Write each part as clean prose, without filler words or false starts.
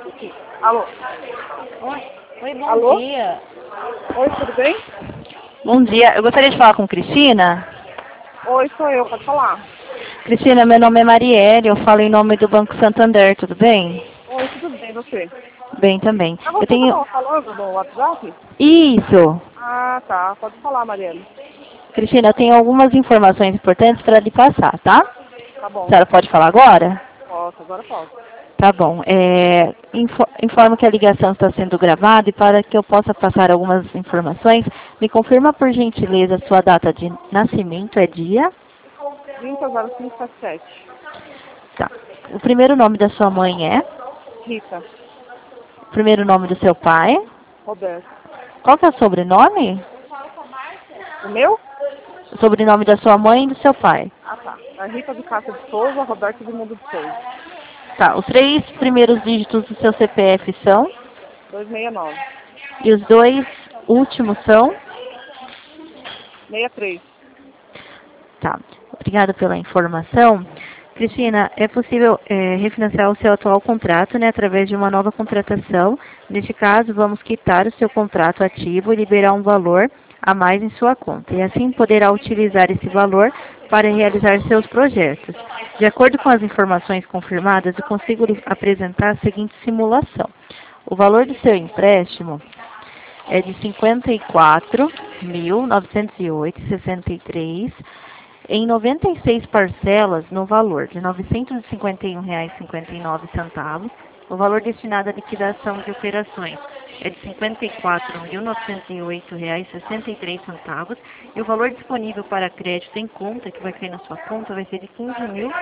Alô? Oi, bom Alô? dia. Oi, tudo bem? Bom dia, eu gostaria de falar com Cristina. Oi, sou eu, pode falar. Cristina, meu nome é Marielle, eu falo em nome do Banco Santander, tudo bem? Oi, tudo bem, você? Bem também. É Eu você que eu tenho... tava falando no WhatsApp? Isso! Ah, tá, pode falar, Mariana. Cristina, eu tenho algumas informações importantes para lhe passar, tá? Tá A bom, senhora pode falar agora? posso, agora posso. Tá bom. Informo que a ligação está sendo gravada e para que eu possa passar algumas informações, me confirma por gentileza a sua data de nascimento, é dia? 300577. Tá. O primeiro nome da sua mãe é? Rita, O primeiro nome do seu pai? Roberto. Qual que é o sobrenome? O meu? O sobrenome da sua mãe e do seu pai. Ah, tá. É Rita de Cássia de Souza, Roberto de Mundo de Souza. Tá. Os três primeiros dígitos do seu CPF são? 269. E os dois últimos são? 63. Tá. Obrigada pela informação. Cristina, é possível refinanciar o seu atual contrato, né, através de uma nova contratação. Neste caso, vamos quitar o seu contrato ativo e liberar um valor a mais em sua conta. E assim poderá utilizar esse valor para realizar seus projetos. De acordo com as informações confirmadas, eu consigo lhe apresentar a seguinte simulação. O valor do seu empréstimo é de R$ 54.908,63 em 96 parcelas no valor de R$ 951,59. O valor destinado à liquidação de operações é de R$ 54.908,63 e o valor disponível para crédito em conta, que vai cair na sua conta, vai ser de R$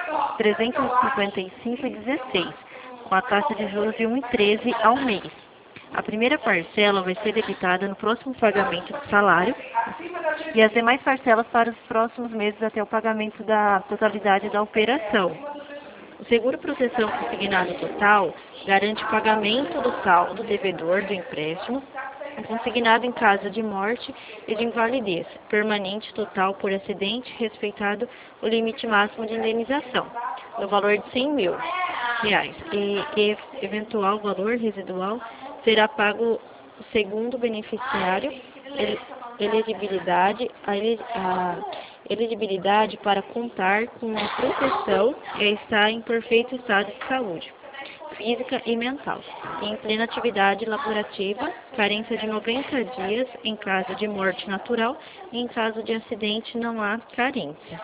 15.355,16, com a taxa de juros de 1,13 ao mês. A primeira parcela vai ser debitada no próximo pagamento do salário e as demais parcelas para os próximos meses até o pagamento da totalidade da operação. O seguro proteção consignado total garante o pagamento do saldo devedor do empréstimo, consignado em caso de morte e de invalidez permanente total por acidente, respeitado o limite máximo de indenização, no valor de R$ 100 mil, e eventual valor residual será pago o segundo beneficiário. A elegibilidade para contar com a proteção está em perfeito estado de saúde física e mental, em plena atividade laborativa, carência de 90 dias em caso de morte natural e em caso de acidente não há carência.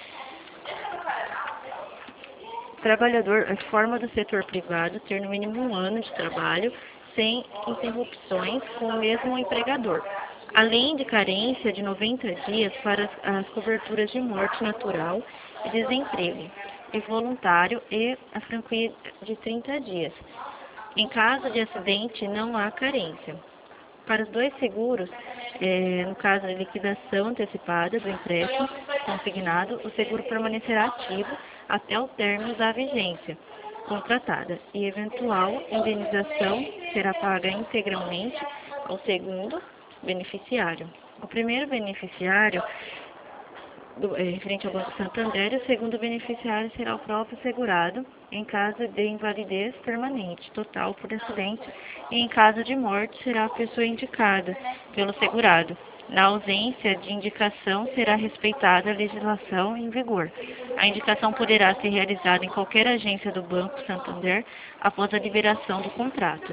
Trabalhador é forma do setor privado ter no mínimo 1 ano de trabalho sem interrupções com o mesmo empregador, além de carência de 90 dias para as coberturas de morte natural e desemprego e voluntário e a franquia de 30 dias. Em caso de acidente, não há carência. Para os dois seguros, no caso de liquidação antecipada do empréstimo consignado, o seguro permanecerá ativo até o término da vigência contratada e eventual indenização será paga integralmente ao segundo beneficiário. O primeiro beneficiário referente ao Banco Santander, e o segundo beneficiário será o próprio segurado em caso de invalidez permanente total por acidente e em caso de morte será a pessoa indicada pelo segurado. Na ausência de indicação, será respeitada a legislação em vigor. A indicação poderá ser realizada em qualquer agência do Banco Santander após a liberação do contrato.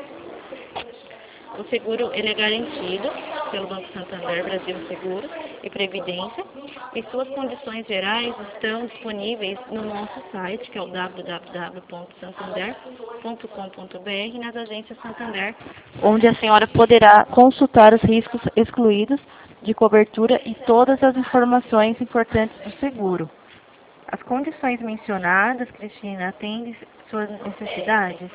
O seguro ele é garantido pelo Banco Santander Brasil Seguros e Previdência e suas condições gerais estão disponíveis no nosso site, que é o www.santander.com.br e nas agências Santander, onde a senhora poderá consultar os riscos excluídos de cobertura e todas as informações importantes do seguro. As condições mencionadas, Cristina, atendem suas necessidades?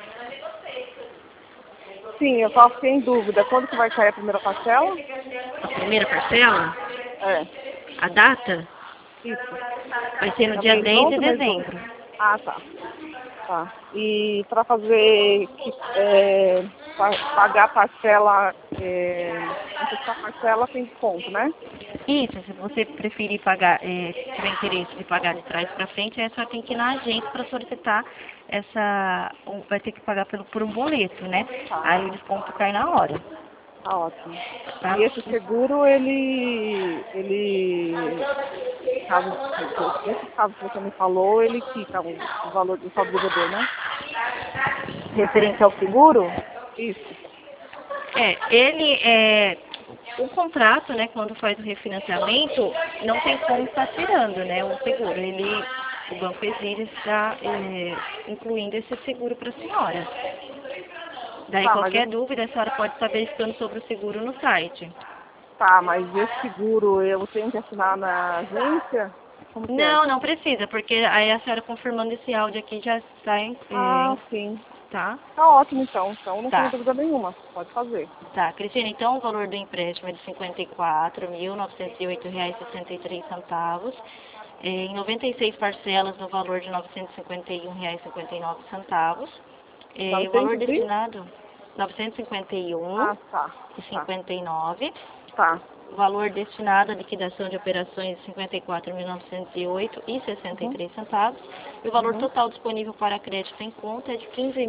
Sim, eu só fiquei em dúvida. Quando que vai cair a primeira parcela? A primeira parcela? É, A data? isso. Vai ser no É dia mês 10 de 11, mês 12. dezembro. Ah, tá. Tá. E para fazer pagar a parcela, antecipar a parcela tem desconto, né? Isso, se você preferir pagar, tiver interesse de pagar de trás para frente, aí só tem que ir na agência para solicitar vai ter que pagar por um boleto, né? Tá. Aí o desconto cai na hora. Tá ótimo. Tá? E esse seguro, nesse caso que você me falou, ele fica o valor do saldo devedor, né? Referente ao seguro? Isso. O contrato, né, quando faz o refinanciamento, não tem como estar tirando, né, o seguro. O banco exige estar incluindo esse seguro para a senhora. Daí Tá, qualquer dúvida, a senhora pode estar verificando sobre o seguro no site. Tá, mas esse seguro eu tenho que assinar na agência? Como que é? Não precisa, porque aí a senhora confirmando esse áudio aqui já sai, Sim. tá? Tá ótimo, então. Então não tenho Tá. dúvida nenhuma. Pode fazer. Tá, Cristina, então o valor do empréstimo é de R$ 54.908,63, em 96 parcelas no valor de R$ 951,59. O valor 900 e? destinado, R$ Tá. 951,59. Tá. O valor destinado à liquidação de operações de R$ 54.908,63. E o valor total disponível para crédito em conta é de R$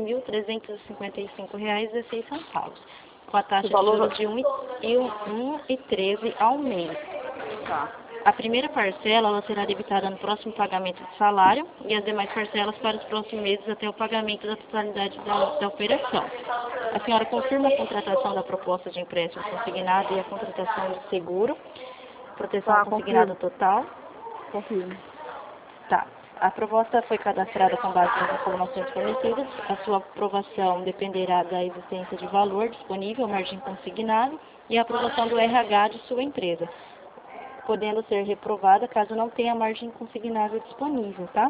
15.355,16, com a taxa de juros de 1,13 ao mês. Tá. A primeira parcela ela será debitada no próximo pagamento de salário e as demais parcelas para os próximos meses até o pagamento da totalidade da operação. A senhora confirma a contratação da proposta de empréstimo consignado e a contratação de seguro, proteção consignada total? Confirmo. Tá. A proposta foi cadastrada com base nas informações fornecidas. A sua aprovação dependerá da existência de valor disponível, margem consignada e a aprovação do RH de sua empresa, podendo ser reprovada caso não tenha margem consignável disponível, tá?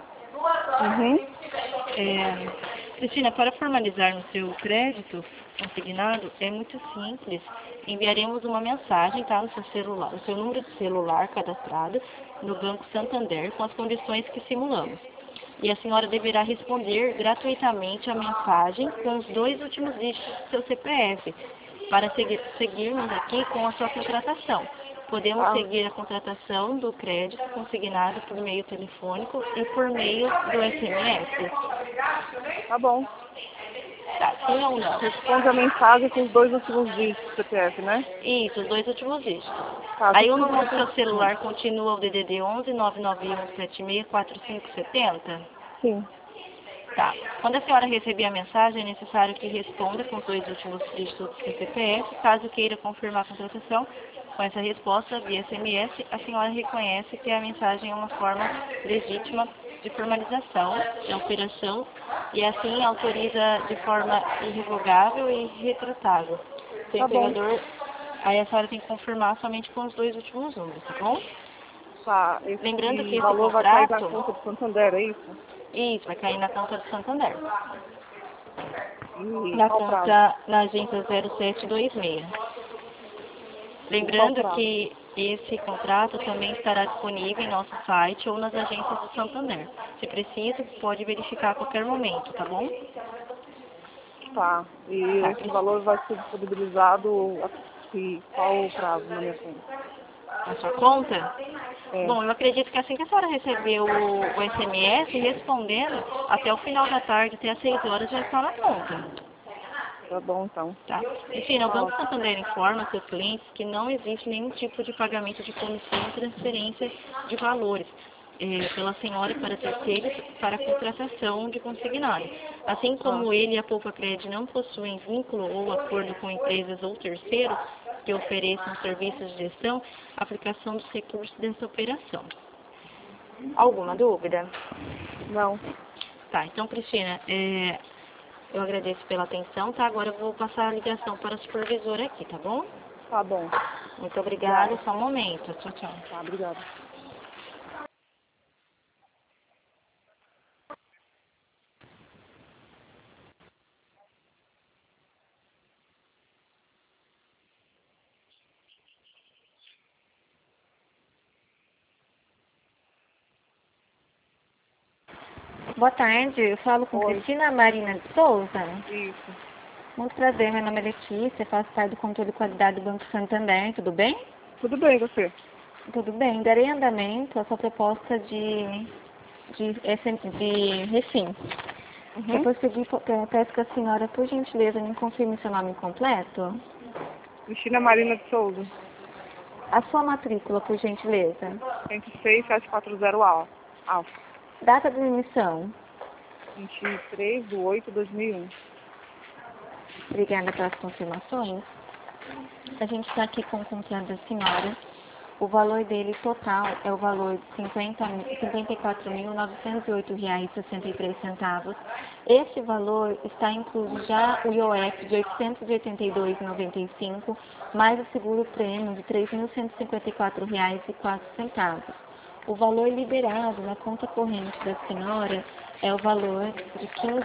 Cristina, para formalizar no seu crédito consignado, é muito simples. Enviaremos uma mensagem, tá, no seu celular, o seu número de celular cadastrado no Banco Santander com as condições que simulamos. E a senhora deverá responder gratuitamente a mensagem com os 2 últimos dígitos do seu CPF, para seguirmos aqui com a sua contratação. Podemos seguir a contratação do crédito consignado por meio telefônico e por meio do SMS. Tá bom. Tá, sim ou não? Responde a mensagem com os 2 últimos dígitos do CPF, né? Isso, os 2 últimos dígitos. Tá, Aí o número do seu celular continua o DDD 11 99176 4570? Sim. Tá. Quando a senhora receber a mensagem, é necessário que responda com os 2 últimos dígitos do seu CPF. Caso queira confirmar a contratação, com essa resposta via SMS, a senhora reconhece que a mensagem é uma forma legítima de formalização da operação e assim autoriza de forma irrevogável e retratável. O empregador, aí a senhora tem que confirmar somente com os 2 últimos números, tá bom? Tá. Lembrando que esse valor contrato... vai cair na conta do Santander, é isso? Isso, vai cair na conta do Santander. E Na qual conta, prazo? na agência 0726. Lembrando que esse contrato também estará disponível em nosso site ou nas agências do Santander. Se preciso, pode verificar a qualquer momento, tá bom? Tá. E esse valor vai ser disponibilizado qual o prazo na minha conta? Na sua conta? Bom, eu acredito que assim que a senhora receber o SMS, respondendo, até o final da tarde, até às 6 horas, já está na conta. Tá bom, então. Tá. Enfim, o Banco Santander informa seus clientes que não existe nenhum tipo de pagamento de comissão e transferência de valores pela senhora para terceiros para a contratação de consignado. Assim como ele e a Poupa Cred não possuem vínculo ou acordo com empresas ou terceiros que ofereçam serviços de gestão, a aplicação dos recursos dessa operação. Alguma dúvida? Não. Tá, então, Cristina, eu agradeço pela atenção, tá? Agora eu vou passar a ligação para a supervisora aqui, tá bom? Tá bom. Muito obrigada, só um momento. Tchau, tchau. Tá, obrigada. Boa tarde, eu falo com Cristina Marina de Souza. Isso. Muito prazer, meu nome é Letícia, faço parte do controle de qualidade do Banco Santander, tudo bem? Tudo bem, você? Tudo bem, darei andamento à sua proposta de refim. Uhum. Peço que a senhora, por gentileza, me confirme seu nome completo. Cristina Marina de Souza. A sua matrícula, por gentileza. 106740 Alfa. Data de emissão. 23/8/2001. Obrigada pelas confirmações. A gente está aqui com o contrato da senhora. O valor dele total é o valor de R$ 54.908,63. Esse valor está incluso já o IOF de R$ 882,95, mais o seguro prêmio de R$ 3.154,04. O valor liberado na conta corrente da senhora é o valor de R$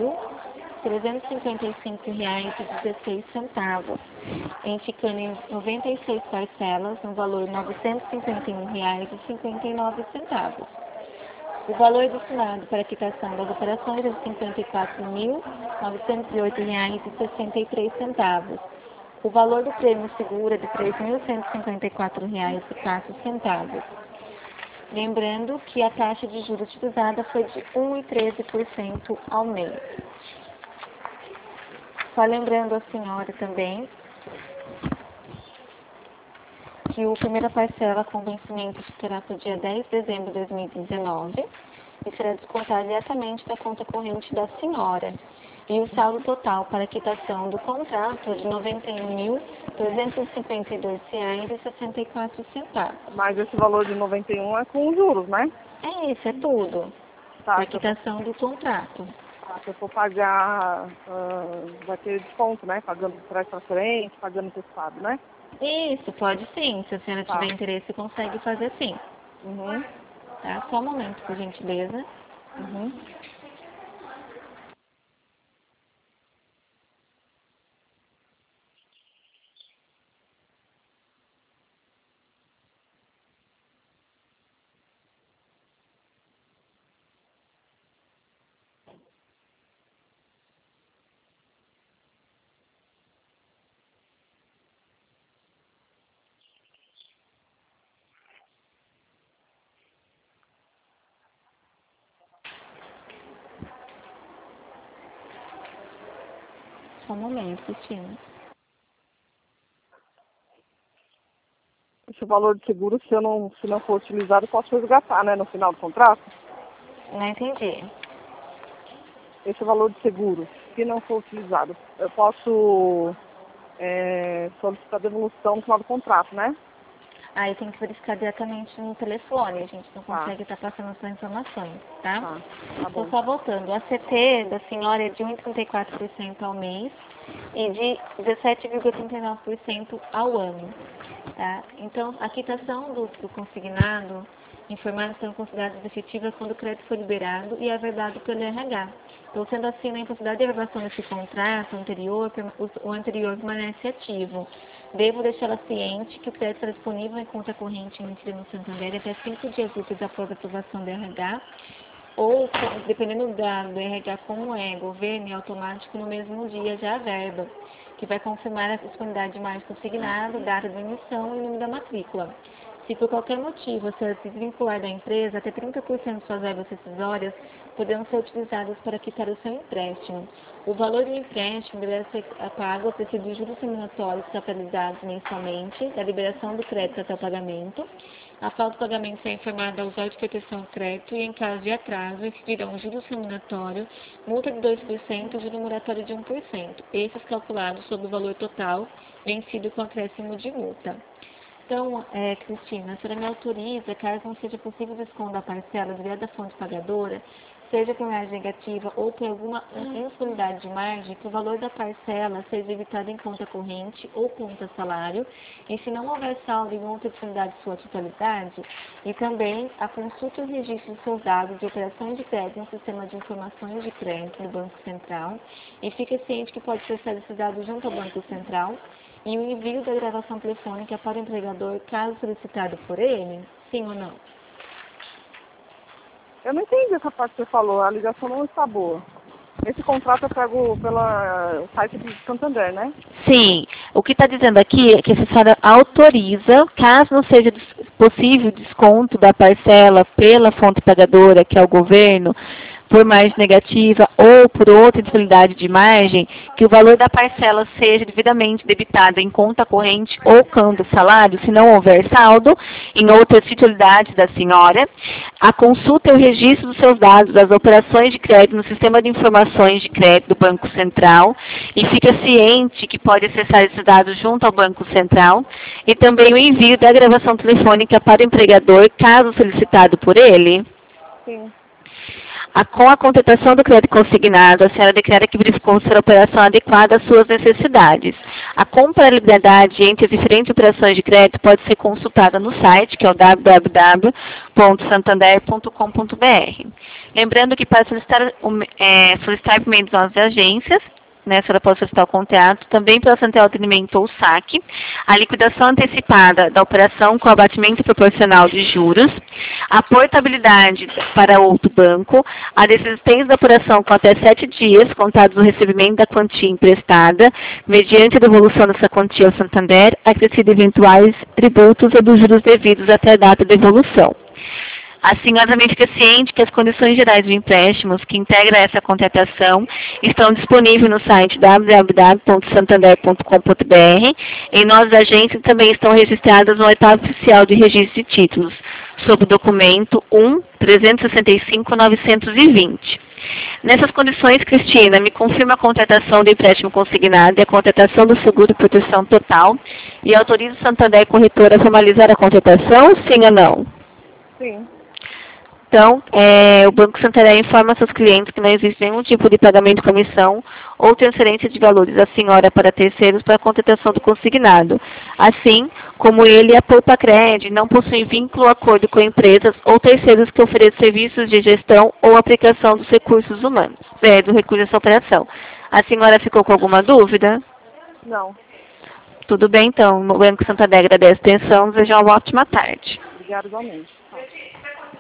15.355,16, ficando em 96 parcelas, no valor de R$ 951,59. O valor destinado para a quitação das operações é de R$ 54.908,63. O valor do prêmio seguro é de R$ 3.154,04. Lembrando que a taxa de juros utilizada foi de 1,13% ao mês. Só lembrando a senhora também que a primeira parcela com vencimento será para o dia 10 de dezembro de 2019 e será descontada diretamente da conta corrente da senhora. E o saldo total para a quitação do contrato é de R$ 91.352,64. Mas esse valor de 91 é com juros, né? É isso, é tudo. Tá, Para a quitação do contrato. se eu for pagar, vai ter desconto, né? Pagando trás para frente, pagando antecipado, né? Isso, pode sim. Se a senhora Tá. tiver interesse, consegue fazer sim. Uhum. Tá? Só um momento, por gentileza. Uhum. Só um momento, Cristina. Esse valor de seguro, se não for utilizado, eu posso resgatar, né? No final do contrato. Não entendi. Esse valor de seguro, se não for utilizado, eu posso solicitar devolução no final do contrato, né? Aí tem que verificar diretamente no telefone. A gente não Tá. consegue estar passando essas informações, tá? Tá Estou bom. só voltando. A CT da senhora é de 1,34% ao mês e de 17,39% ao ano. Tá? Então, a quitação do consignado informado são consideradas efetivas quando o crédito foi liberado e averbado pelo RH. Então, sendo assim, na impossibilidade de averbação desse contrato anterior, o anterior permanece ativo. Devo deixá-la ciente que o crédito está disponível em conta corrente emitida no Santander até 5 dias úteis após a aprovação do RH, ou, dependendo do RH como é, governo, é automático no mesmo dia já a verba, que vai confirmar a disponibilidade de margem consignado, data de emissão e número da matrícula. Se por qualquer motivo você se desvincular da empresa, até 30% de suas verbas rescisórias poderão ser utilizadas para quitar o seu empréstimo. O valor do empréstimo deverá ser pago ao tecido de juros remuneratórios capitalizados mensalmente, da liberação do crédito até o pagamento. A falta do pagamento será informada ao usuário de proteção ao crédito e, em caso de atraso, incidirão juros remuneratórios, multa de 2% e juro moratório de 1%, esses calculados sobre o valor total vencido com acréscimo de multa. Então, Cristina, a senhora me autoriza, caso não seja possível o desconto da parcela direto da fonte pagadora, seja por margem negativa ou por alguma indisponibilidade de margem, que o valor da parcela seja debitado em conta corrente ou conta salário, e se não houver saldo em outra disponibilidade de sua totalidade, e também a consulta e o registro de seus dados de operações de crédito no sistema de informações de crédito do Banco Central, e fique ciente que pode acessar esses dados junto ao Banco Central, e o envio da gravação telefônica para o empregador, caso solicitado por ele, sim ou não? Eu não entendi essa parte que você falou, a ligação não está boa. Esse contrato eu pego pelo site do Santander, né? Sim. O que está dizendo aqui é que a senhora autoriza, caso não seja possível desconto da parcela pela fonte pagadora, que é o governo, por margem negativa ou por outra titularidade de margem, que o valor da parcela seja devidamente debitado em conta corrente ou câmbio salário, se não houver saldo em outras titularidades da senhora. A consulta e o registro dos seus dados das operações de crédito no Sistema de Informações de Crédito do Banco Central, e fica ciente que pode acessar esses dados junto ao Banco Central, e também o envio da gravação telefônica para o empregador, caso solicitado por ele. Sim. Com a contratação do crédito consignado, a senhora declara que verificou ser a operação adequada às suas necessidades. A comparabilidade entre as diferentes operações de crédito pode ser consultada no site, que é o www.santander.com.br. Lembrando que para solicitar por meio das nossas agências, a senhora pode solicitar o contrato, também pela central de atendimento ou saque, a liquidação antecipada da operação com abatimento proporcional de juros, a portabilidade para outro banco, a desistência da operação com até 7 dias, contados do recebimento da quantia emprestada, mediante a devolução dessa quantia ao Santander, acrescido eventuais tributos ou dos juros devidos até a data de devolução. A senhora também fica ciente que as condições gerais de empréstimos que integram essa contratação estão disponíveis no site www.santander.com.br. Em nossas agências também estão registradas no oitavo oficial de registro de títulos, sob o documento 1-365-920. Nessas condições, Cristina, me confirma a contratação do empréstimo consignado e a contratação do seguro de proteção total e autoriza o Santander Corretora a formalizar a contratação, sim ou não? Sim. Então, o Banco Santander informa seus clientes que não existe nenhum tipo de pagamento de comissão ou transferência de valores da senhora para terceiros para a contratação do consignado. Assim, como ele e a Poupa-Cred não possuem vínculo ou acordo com empresas ou terceiros que ofereçam serviços de gestão ou aplicação dos recursos humanos, do recurso dessa operação. A senhora ficou com alguma dúvida? Não. Tudo bem, então. O Banco Santander agradece a atenção. Desejo uma ótima tarde. Obrigada igualmente.